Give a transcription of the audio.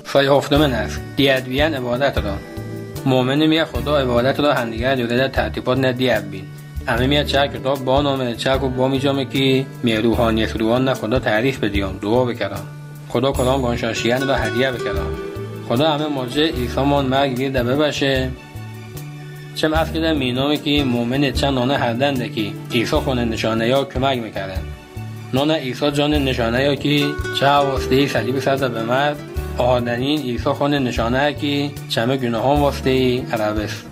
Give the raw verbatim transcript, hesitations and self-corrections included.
سایه هفتمین است دیادویان عبادت را مؤمن میه خدا عبادت را هندیگر دوده ترتیبات ندیاب بین اما میه چه کتاب با نامه چه کو با میجامه کی می روحانیت روان نه خدا تعریف بدیام دعا بکرم خدا کلام گانشاشیان را هدیه بکرم خدا همه مرجع عیسی مان مرگ گیر دبه باشه چم از کده مینامه کی مؤمن چه نانه هردنده کی عیسی خونه نشانه یا کمک میکردن نانه عیسی جان نشانه یا کی چه واسطه صلیب سر به مرد آهادنین عیسی خونه نشانه کی چمه گناهان واسطه عربست